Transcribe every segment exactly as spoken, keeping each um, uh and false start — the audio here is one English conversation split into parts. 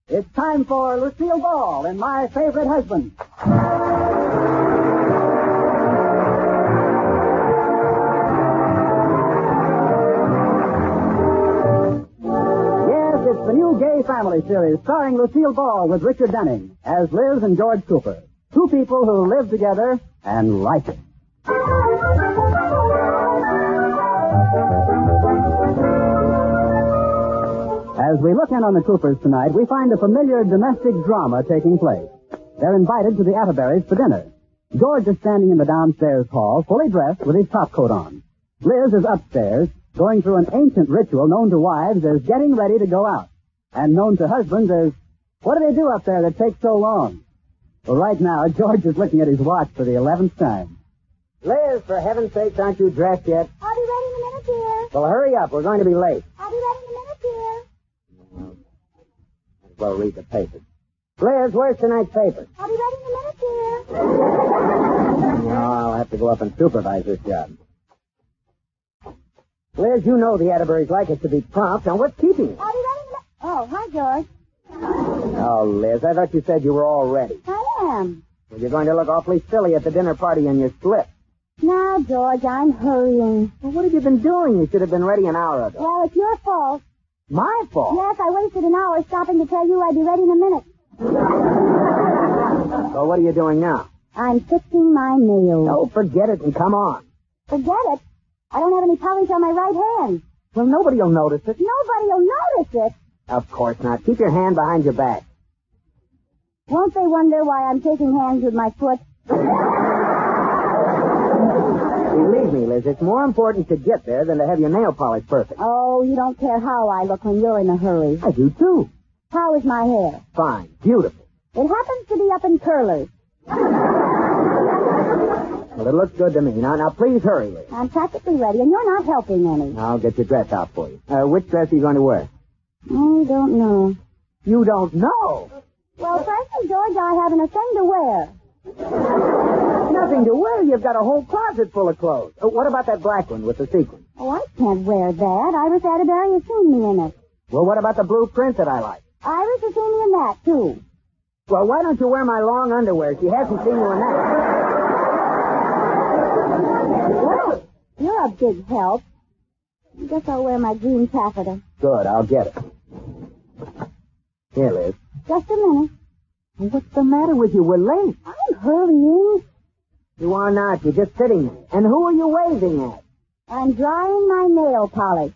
It's time for Lucille Ball and My Favorite Husband. Yes, it's the new Gay Family series starring Lucille Ball with Richard Denning as Liz and George Cooper. Two people who live together and like it. As we look in on the Coopers tonight, we find a familiar domestic drama taking place. They're invited to the Atterberries for dinner. George is standing in the downstairs hall, fully dressed with his topcoat on. Liz is upstairs, going through an ancient ritual known to wives as getting ready to go out, and known to husbands as, what do they do up there that takes so long? Well, right now, George is looking at his watch for the eleventh time. Liz, for heaven's sake, aren't you dressed yet? I'll be ready in a minute, dear. Well, hurry up. We're going to be late. I'll be ready in a minute, dear. Well, read the paper. Liz, where's tonight's paper? I'll be ready in a minute, dear. Oh, I'll have to go up and supervise this job. Liz, you know the Atterburys like us to be prompt. Now, what's keeping you? I'll be ready in a minute. Oh, hi, George. Oh, Liz, I thought you said you were all ready. I am. Well, you're going to look awfully silly at the dinner party in your slip. Now, George, I'm hurrying. Well, what have you been doing? You should have been ready an hour ago. Well, it's your fault. My fault? Yes, I wasted an hour stopping to tell you I'd be ready in a minute. So what are you doing now? I'm fixing my nails. Oh, forget it and come on. Forget it. I don't have any polish on my right hand. Well, nobody will notice it. Nobody will notice it. Of course not. Keep your hand behind your back. Won't they wonder why I'm taking hands with my foot? Believe me, Liz, it's more important to get there than to have your nail polish perfect. Oh, you don't care how I look when you're in a hurry. I do, too. How is my hair? Fine. Beautiful. It happens to be up in curlers. Well, it looks good to me. Now, now, please hurry, Liz. I'm practically ready, and you're not helping any. I'll get your dress out for you. Uh, which dress are you going to wear? I don't know. You don't know? Well, frankly, George, I haven't a thing to wear. Nothing to wear. You've got a whole closet full of clothes. Uh, what about that black one with the sequin? Oh, I can't wear that. Iris Atterbury has seen me in it. Well, what about the blue print that I like? Iris has seen me in that, too. Well, why don't you wear my long underwear? She hasn't seen you in that. Well, you're a big help. I guess I'll wear my green taffeta. Good, I'll get it. Here, Liz. Just a minute. Well, what's the matter with you? We're late. I'm hurrying. You are not. You're just sitting there. And who are you waving at? I'm drying my nail polish.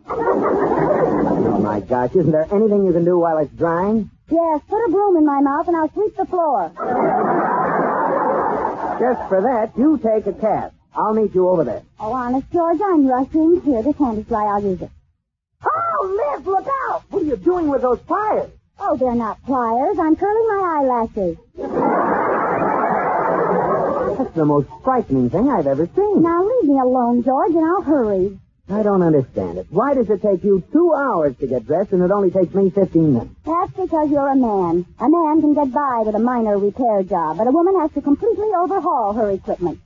Oh, my gosh. Isn't there anything you can do while it's drying? Yes, put a broom in my mouth and I'll sweep the floor. Just for that, you take a cab. I'll meet you over there. Oh, honest, George, I'm rushing. Here, this hand is dry. I'll use it. Oh, Liz, look out! What are you doing with those pliers? Oh, they're not pliers. I'm curling my eyelashes. That's the most frightening thing I've ever seen. Now, leave me alone, George, and I'll hurry. I don't understand it. Why does it take you two hours to get dressed and it only takes me fifteen minutes? That's because you're a man. A man can get by with a minor repair job, but a woman has to completely overhaul her equipment.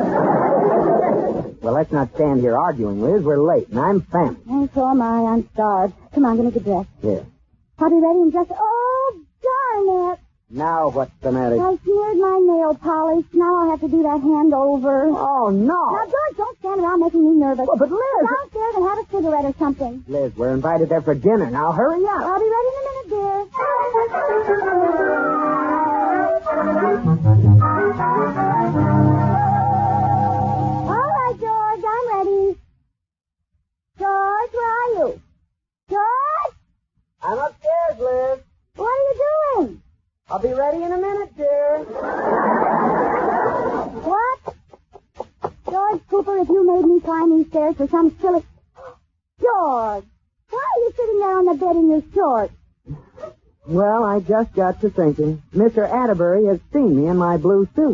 Well, let's not stand here arguing, Liz. We're late, and I'm famished. Oh, so am I. I'm starved. Come on, get me the dress. Here. I'll be ready in just... Oh, darn it. Now what's the matter? I smeared my nail polish. Now I'll have to do that hand over. Oh, no. Now, George, don't stand around making me nervous. Well, but Liz... Go downstairs and have a cigarette or something. Liz, we're invited there for dinner. Now, hurry up. I'll be ready in a minute, dear. All right, George, I'm ready. George, where are you? George? I'm upstairs, Liz. What are you doing? I'll be ready in a minute, dear. What? George Cooper, if you made me climb these stairs for some silly... George, why are you sitting there on the bed in your shorts? Well, I just got to thinking. Mister Atterbury has seen me in my blue suit.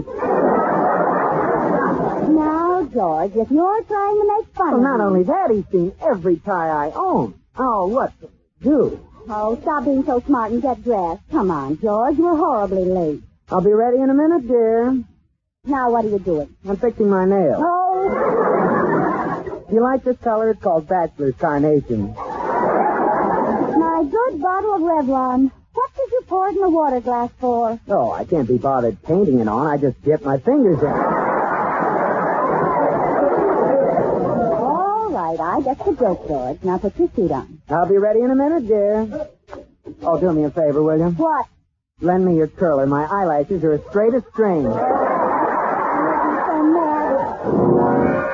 Now, George, if you're trying to make fun Well, of not me... only that, he's seen every tie I own. Oh, what to do? Oh, stop being so smart and get dressed. Come on, George, we're horribly late. I'll be ready in a minute, dear. Now, what are you doing? I'm fixing my nails. Oh, You like this color? It's called Bachelor's Carnation. my good bottle of Revlon. What's did you pour it in the water glass for? Oh, I can't be bothered painting it on. I just dip my fingers in. All right, I get the joke, George. Now put your suit on. I'll be ready in a minute, dear. Oh, do me a favor, will you? What? Lend me your curler. My eyelashes are as straight as string. So mad.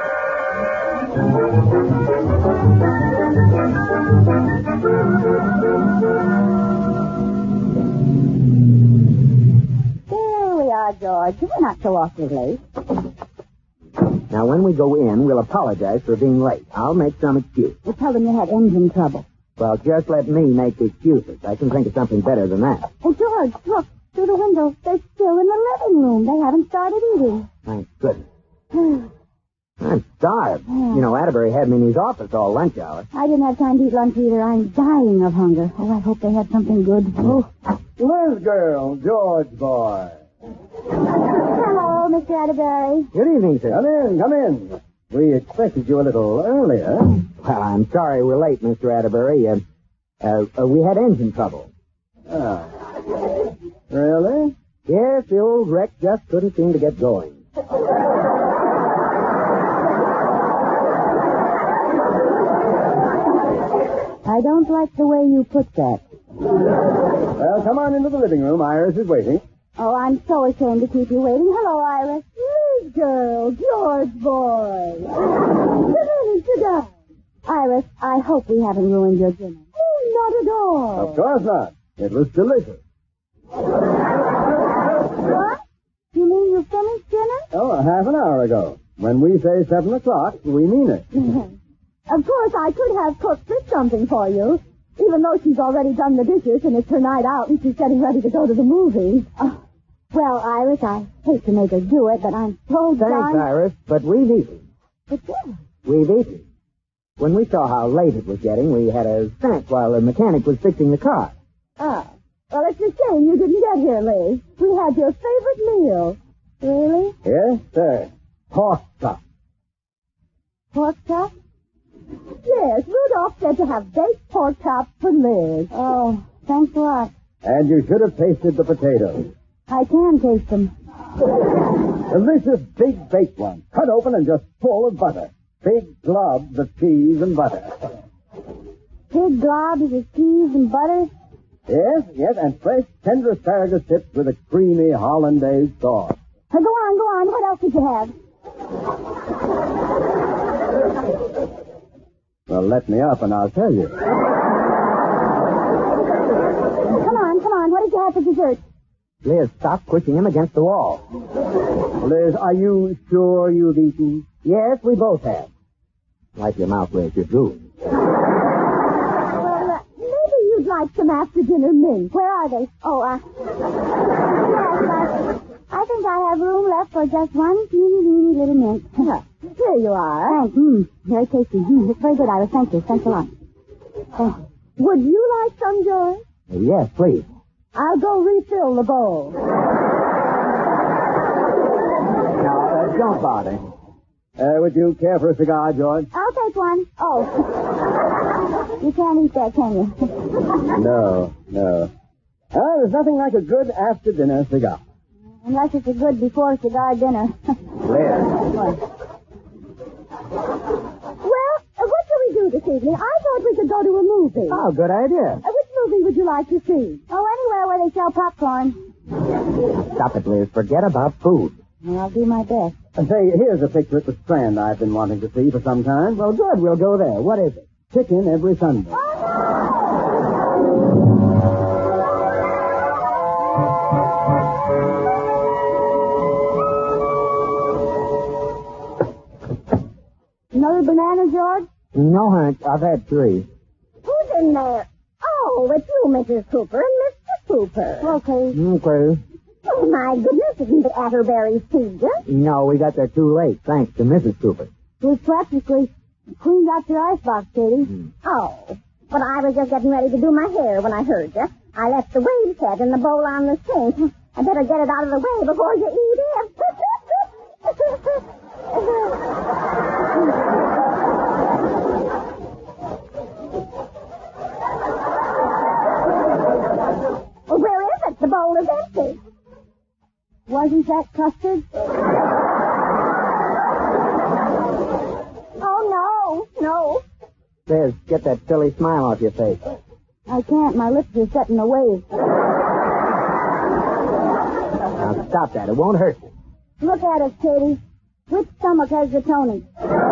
There we are, George. We're not so awfully late. Now, when we go in, we'll apologize for being late. I'll make some excuse. We'll tell them you had engine trouble. Well, just let me make the excuses. I can think of something better than that. Oh, George, look, through the window. They're still in the living room. They haven't started eating. Thank goodness. I'm starved. You know, Atterbury had me in his office all lunch hour. I didn't have time to eat lunch either. I'm dying of hunger. Oh, I hope they had something good. Oh. Liz girl, George boy. Hello, Mister Atterbury. Good evening, sir. Come in, come in. We expected you a little earlier. Well, I'm sorry we're late, Mister Atterbury. Uh, uh, uh, we had engine trouble. Ah. Really? Yes, the old wreck just couldn't seem to get going. I don't like the way you put that. Well, come on into the living room. Iris is waiting. Oh, I'm so ashamed to keep you waiting. Hello, Iris. Liz girl, George boy. Come in and sit down. Iris, I hope we haven't ruined your dinner. Oh, not at all. Of course not. It was delicious. What? You mean you finished dinner? Oh, half an hour ago. When we say seven o'clock, we mean it. Of course, I could have cooked this something for you, even though she's already done the dishes and it's her night out and she's getting ready to go to the movies. Oh, well, Iris, I hate to make her do it, but I'm so Thanks, done. Iris, but we've eaten. But yeah. We've eaten. When we saw how late it was getting, we had a snack while the mechanic was fixing the car. Oh. Well, it's a shame you didn't get here, Liz. We had your favorite meal. Really? Yes, sir. Pork chop. Pork chop? Yes, Rudolph said to have baked pork chops for Liz. Oh, thanks a lot. And you should have tasted the potatoes. I can taste them. Delicious big baked ones, cut open and just full of butter. Big globs of cheese and butter. Big globs of cheese and butter? Yes, yes, and fresh, tender asparagus tipped with a creamy hollandaise sauce. Uh, go on, go on. What else did you have? Well, let me up and I'll tell you. Come on, come on. What did you have for dessert? Liz, stop pushing him against the wall. Liz, are you sure you've eaten? Yes, we both have. Wipe your mouth where it's drool. Well, uh, maybe you'd like some after-dinner mint. Where are they? Oh, uh... yes, uh, I think I have room left for just one teeny, weeny little mint. Here you are. Thanks. Mm, very tasty. Mm, it's very good, Iris. Thank you. Thanks a lot. Oh. Would you like some, George? Uh, yes, please. I'll go refill the bowl. Now, uh, don't bother. Uh, would you care for a cigar, George? I'll take one. Oh. You can't eat that, can you? No, no. Uh, there's nothing like a good after-dinner cigar. Unless it's a good before-cigar dinner. Liz. What? Well, uh, what shall we do this evening? I thought we could go to a movie. Oh, good idea. Uh, which movie would you like to see? Oh, anywhere where they sell popcorn. Stop it, Liz. Forget about food. Well, I'll do my best. Uh, say, here's a picture at the Strand I've been wanting to see for some time. Well, good. We'll go there. What is it? Chicken every Sunday. Another banana, George? No, Hank. I've had three. Who's in there? Oh, it's you, Missus Cooper, and Mister Cooper. Okay. Okay. Oh, my goodness, isn't it Atterbury's pizza? No, we got there too late, thanks to Missus Cooper. We practically cleaned out your icebox, Katie. Mm. Oh, but I was just getting ready to do my hair when I heard you. I left the wave set in the bowl on the sink. I better get it out of the way before you eat it. Oh, Wasn't that custard? Oh, no, no. Liz, get that silly smile off your face. I can't. My lips are set in a wave. Now, stop that. It won't hurt you. Look at us, Katie. Which stomach has the Tony?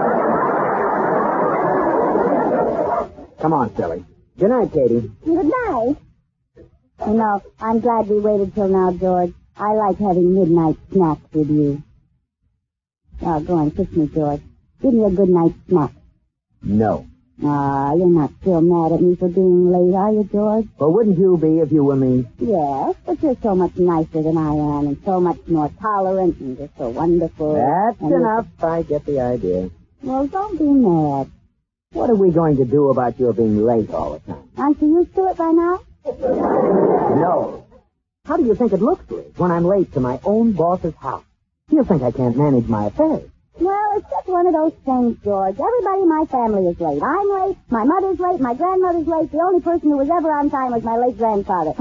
Come on, silly. Good night, Katie. Good night. You know, I'm glad we waited till now, George. I like having midnight snacks with you. Oh, go on, kiss me, George. Give me a good night snack. No. Ah, you're not still mad at me for being late, are you, George? Well, wouldn't you be if you were me? Yes, but you're so much nicer than I am, and so much more tolerant, and just so wonderful. That's and enough. I get the idea. Well, don't be mad. What are we going to do about your being late all the time? Aren't you used to it by now? No. How do you think it looks, Liz, when I'm late to my own boss's house? He'll think I can't manage my affairs. Well, it's just one of those things, George. Everybody in my family is late. I'm late, my mother's late, my grandmother's late. The only person who was ever on time was my late grandfather.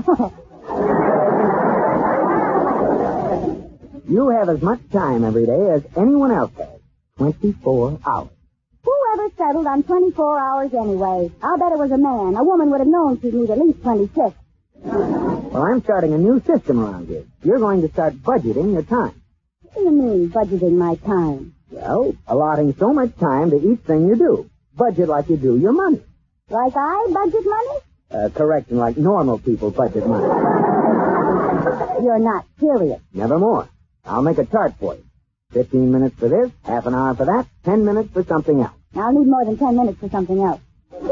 You have as much time every day as anyone else has. twenty-four hours. Whoever settled on twenty-four hours anyway? I'll bet it was a man. A woman would have known she'd need at least twenty-six. Well, I'm starting a new system around here. You're going to start budgeting your time. What do you mean, budgeting my time? Well, allotting so much time to each thing you do. Budget like you do your money. Like I budget money? Uh, correction, like normal people budget money. You're not serious. Nevermore. I'll make a chart for you. Fifteen minutes for this, half an hour for that, ten minutes for something else. I'll need more than ten minutes for something else.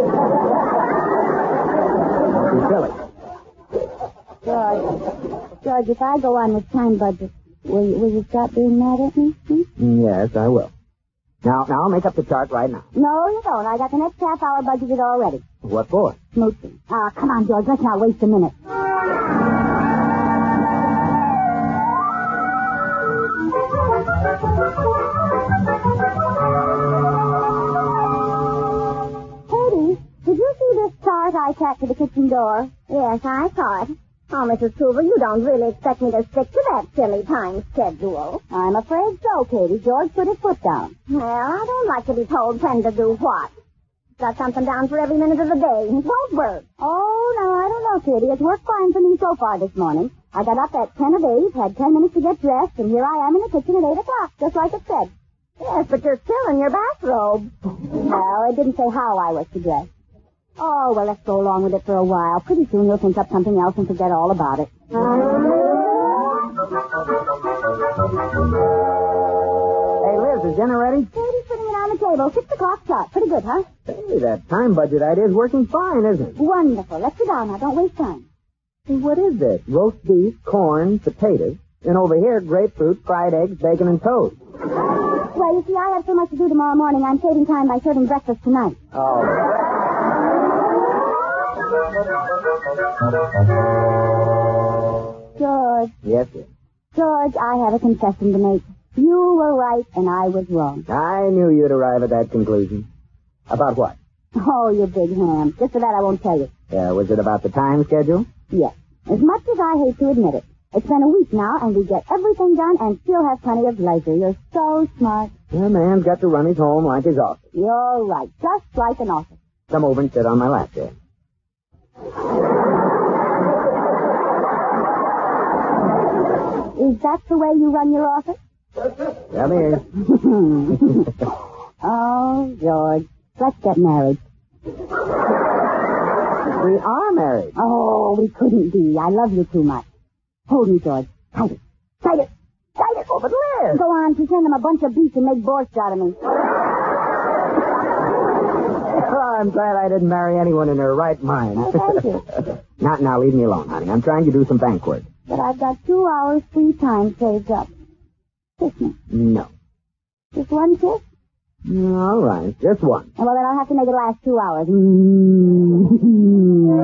Don't be silly. George, George, if I go on this time budget, will you, will you stop being mad at me? Hmm? Yes, I will. Now, now, I'll make up the chart right now. No, you don't. I got the next half hour budgeted already. What for? Smooching. Ah, come on, George. Let's not waste a minute. Katie, did you see this chart I tacked to the kitchen door? Yes, I saw it. Oh, Missus Hoover, you don't really expect me to stick to that silly time schedule. I'm afraid so, Katie. George put his foot down. Well, I don't like to be told when to do what. Got something down for every minute of the day. It won't work. Oh, no, I don't know, Katie. It's worked fine for me so far this morning. I got up at ten of eight, had ten minutes to get dressed, and here I am in the kitchen at eight o'clock, just like it said. Yes, but you're still in your bathrobe. No, it didn't say how I was to dress. Oh, well, let's go along with it for a while. Pretty soon you'll think up something else and forget all about it. Hey, Liz, is dinner ready? Katie's putting it on the table. Six o'clock sharp. Pretty good, huh? Hey, that time budget idea is working fine, isn't it? Wonderful. Let's sit down now. Don't waste time. Hey, what is this? Roast beef, corn, potatoes, and over here, grapefruit, fried eggs, bacon, and toast. Well, you see, I have so much to do tomorrow morning. I'm saving time by serving breakfast tonight. Oh. George. Yes, sir. George, I have a confession to make. You were right and I was wrong. I knew you'd arrive at that conclusion. About what? Oh, you big ham. Just for that, I won't tell you. Uh, was it about the time schedule? Yes. As much as I hate to admit it. It's been a week now, and we get everything done and still have plenty of leisure. You're so smart. A man's got to run his home like his office. You're right. Just like an office. Come over and sit on my lap there. Is that the way you run your office? Come here. Oh, George. Let's get married. We are married. Oh, we couldn't be. I love you too much. Hold me, George. Tight it. Tight it. Tight it. Oh, but Liz! Go on, pretend I'm a bunch of beef and make borscht out of me. Oh, I'm glad I didn't marry anyone in their right mind. Oh, thank you. Now, now, leave me alone, honey. I'm trying to do some bank work. But I've got two hours free time saved up. Kiss me. No. Just one kiss? All right, just one. Well, then I'll have to make it last two hours. Mm-hmm.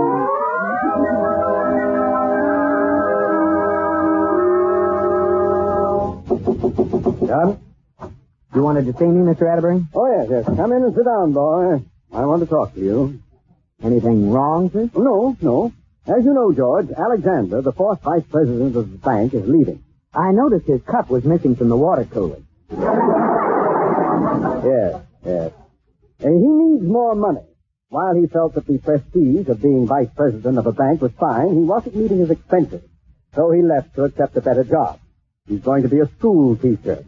Done? You wanted to see me, Mister Atterbury? Oh, yes, yes. Come in and sit down, boy. I want to talk to you. Anything wrong, sir? No, no. As you know, George, Alexander, the fourth vice president of the bank, is leaving. I noticed his cup was missing from the water cooler. Yes, yes. And he needs more money. While he felt that the prestige of being vice president of a bank was fine, he wasn't meeting his expenses. So he left to accept a better job. He's going to be a school teacher.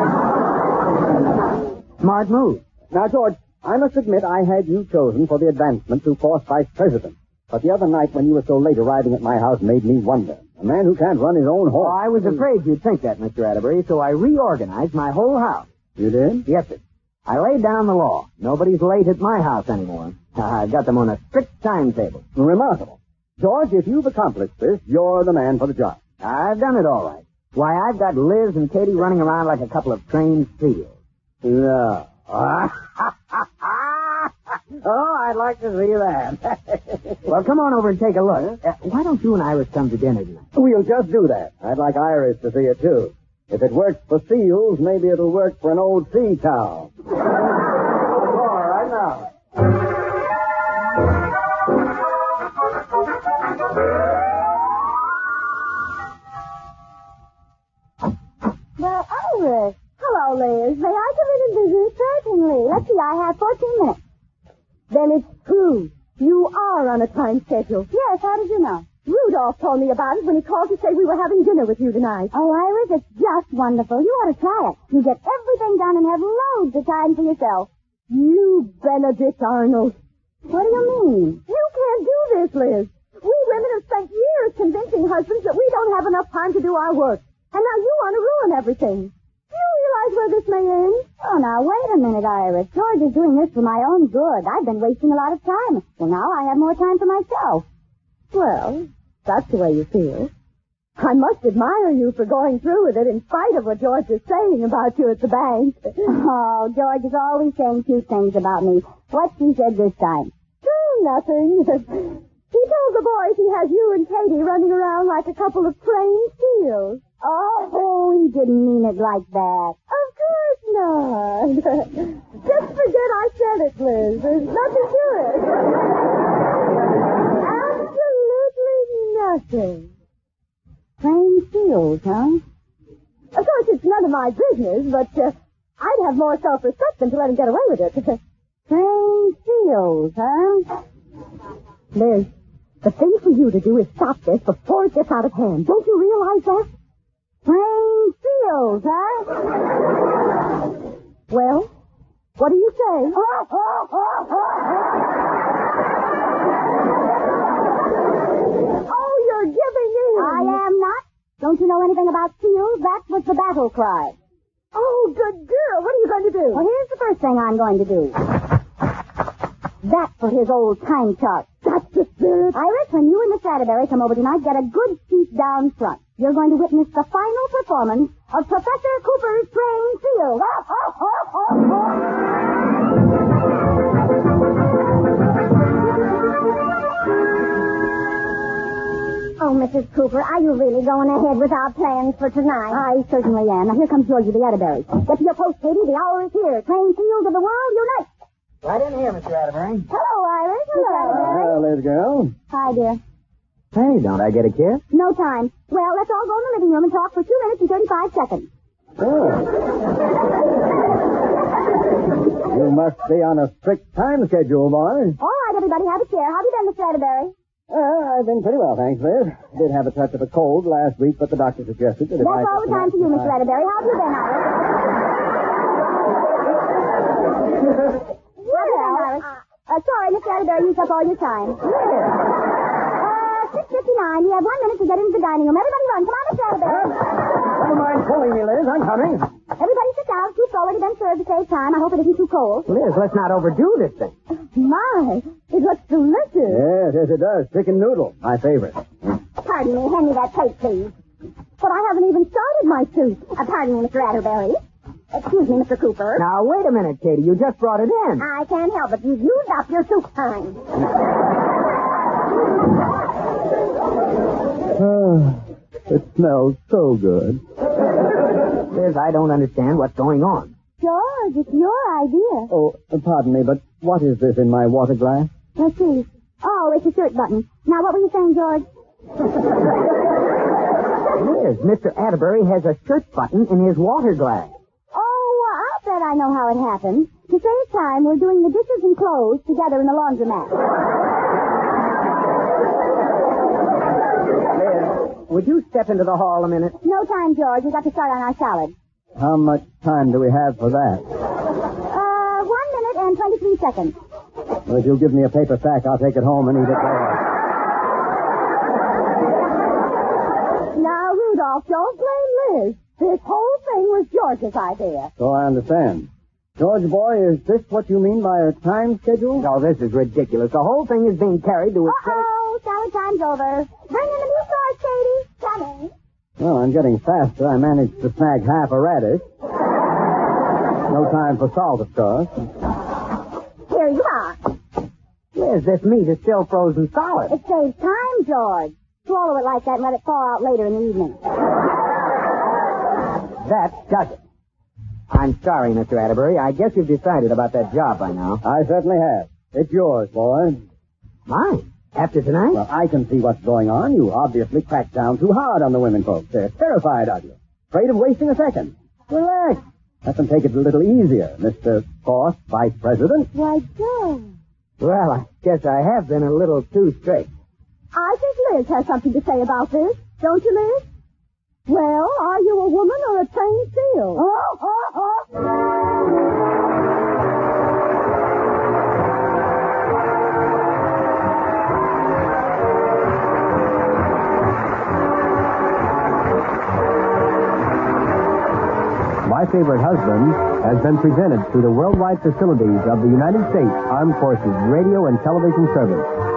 Smart move. Now, George, I must admit I had you chosen for the advancement to fourth vice president. But the other night when you were so late arriving at my house made me wonder. A man who can't run his own horse. Oh, I was afraid you'd think that, Mister Atterbury, so I reorganized my whole house. You did? Yes, sir. I laid down the law. Nobody's late at my house anymore. I've got them on a strict timetable. Remarkable. George, if you've accomplished this, you're the man for the job. I've done it all right. Why, I've got Liz and Katie running around like a couple of trained seals. No. Oh, I'd like to see that. Well, come on over and take a look. Uh, why don't you and Iris come to dinner tonight? We'll just do that. I'd like Iris to see it, too. If it works for seals, maybe it'll work for an old sea cow. All right now. Well, Iris. Hello, Liz. May I come in and visit? Certainly. Let's see, I have fourteen minutes. Then it's true. You are on a time schedule. Yes, how did you know? Rudolph told me about it when he called to say we were having dinner with you tonight. Oh, Iris, it's just wonderful. You ought to try it. You get everything done and have loads of time for yourself. You Benedict Arnold. What do you mean? You can't do this, Liz. We women have spent years convincing husbands that we don't have enough time to do our work. And now you want to ruin everything. Do you realize where this may end? Oh, now, wait a minute, Iris. George is doing this for my own good. I've been wasting a lot of time. Well, now I have more time for myself. Well, that's the way you feel. I must admire you for going through with it in spite of what George is saying about you at the bank. Oh, George is always saying cute things about me. What's he said this time? Oh, nothing. He told the boys he has you and Katie running around like a couple of trained seals. Oh, he didn't mean it like that. Of course not. Just forget I said it, Liz. There's nothing to it. Absolutely nothing. Trained seals, huh? Of course, it's none of my business, but uh, I'd have more self-respect than to let him get away with it. Trained seals, huh? Liz, the thing for you to do is stop this before it gets out of hand. Don't you realize that? Trained seals, huh? Well, what do you say? Oh, you're giving in. I am not. Don't you know anything about seals? That was the battle cry. Oh, good girl. What are you going to do? Well, here's the first thing I'm going to do. That for his old time chart. That's the spirit. Iris, when you and Miss Atterbury come over tonight, get a good seat down front. You're going to witness the final performance of Professor Cooper's trained seal. Oh, Missus Cooper, are you really going ahead with our plans for tonight? I certainly am. Now, here comes Georgie the Atterbury. Get to your post, Katie. The hour is here. Trained seals of the world, unite. Right in here, Mister Atterbury. Hello, Iris. Hello, Atterbury. Well, let's go. Hi, dear. Hey, don't I get a kiss? No time. Well, let's all go in the living room and talk for two minutes and thirty-five seconds. Oh. You must be on a strict time schedule, boy. All right, everybody, have a chair. How have you been, Mister Atterbury? Well, I've been pretty well, thanks, Liz. Did have a touch of a cold last week, but the doctor suggested that if I... That's all the time for you, Mister Atterbury. How have you been, Iris? Well, uh, uh, sorry, Mister Atterbury used up all your time. Uh, six fifty-nine. We have one minute to get into the dining room. Everybody run. Come on, Mister Atterbury. Never mind pulling me, Liz. I'm coming. Everybody sit down. Soup's already been served to save time. I hope it isn't too cold. Liz, let's not overdo this thing. My, it looks delicious. Yes, yes, it does. Chicken noodle, my favorite. Pardon me. Hand me that plate, please. But I haven't even started my soup. Uh, pardon me, Mister Atterbury. Excuse me, Mister Cooper. Now, wait a minute, Katie. You just brought it in. I can't help it. You've used up your soup time. Oh, it smells so good. Liz, I don't understand what's going on. George, it's your idea. Oh, pardon me, but what is this in my water glass? Let's see. Oh, it's a shirt button. Now, what were you saying, George? Liz, Mister Atterbury has a shirt button in his water glass. Oh, I'll bet I know how it happened. To save time, we're doing the dishes and clothes together in the laundromat. Liz, would you step into the hall a minute? No time, George. We've got to start on our salad. How much time do we have for that? Uh, one minute and twenty-three seconds. Well, if you'll give me a paper sack, I'll take it home and eat it there. Now, Rudolph, don't blame Liz. This whole thing was George's idea. So I understand. George, boy, is this what you mean by a time schedule? No, this is ridiculous. The whole thing is being carried to its... Uh-oh, salad time's over. Bring in the new sauce, Katie. Coming. Well, I'm getting faster. I managed to snag half a radish. No time for salt, of course. Here you are. Liz, this meat is still frozen solid. It saves time, George. Swallow it like that and let it thaw out later in the evening. That does it. I'm sorry, Mister Atterbury. I guess you've decided about that job by now. I certainly have. It's yours, boy. Mine? After tonight? Well, I can see what's going on. You obviously cracked down too hard on the women folks. They're terrified of you. Afraid of wasting a second. Relax. Let them take it a little easier, Mister Fourth Vice President. Why, George. Well, I guess I have been a little too strict. I think Liz has something to say about this. Don't you, Liz? Well, are you a woman or a trained seal? Oh, oh, oh. My Favorite Husband has been presented through the worldwide facilities of the United States Armed Forces Radio and Television Service.